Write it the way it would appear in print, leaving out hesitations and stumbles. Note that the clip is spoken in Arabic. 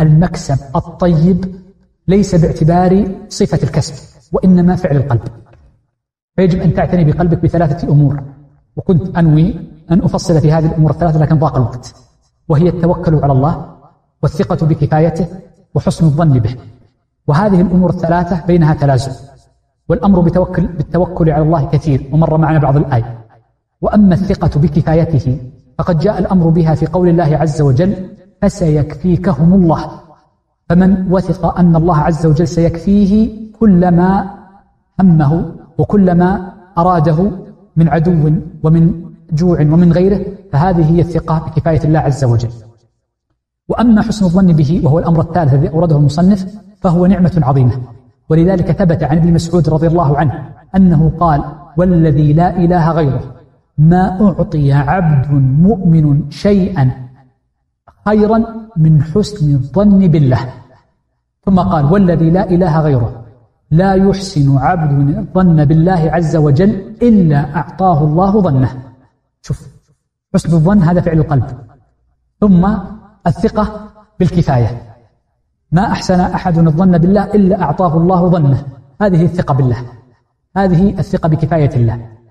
المكسب الطيب ليس باعتبار صفة الكسب وإنما فعل القلب، فيجب أن تعتني بقلبك بثلاثة أمور، وكنت أنوي أن أفصل في هذه الأمور الثلاثة لكن ضاق الوقت، وهي التوكل على الله والثقة بكفايته وحسن الظن به. وهذه الأمور الثلاثة بينها تلازم، والأمر بالتوكل على الله كثير ومر معنا بعض الآية. وأما الثقة بكفايته فقد جاء الأمر بها في قول الله عز وجل فسيكفيكهم الله، فمن وثق أن الله عز وجل سيكفيه كل ما همه وكل ما أراده من عدو ومن جوع ومن غيره، فهذه هي الثقة بكفاية الله عز وجل. وأما حسن الظن به وهو الأمر الثالث الذي أورده المصنف فهو نعمة عظيمة، ولذلك ثبت عن ابن مسعود رضي الله عنه أنه قال والذي لا إله غيره ما أعطي عبد مؤمن شيئا خيرا من حسن الظن بالله. ثم قال والذي لا إله غيره لا يحسن عبد الظن بالله عز وجل إلا أعطاه الله ظنه. شوف، حسن الظن هذا فعل القلب، ثم الثقة بالكفاية، ما أحسن أحد الظن بالله إلا أعطاه الله ظنه، هذه الثقة بالله، هذه الثقة بكفاية الله.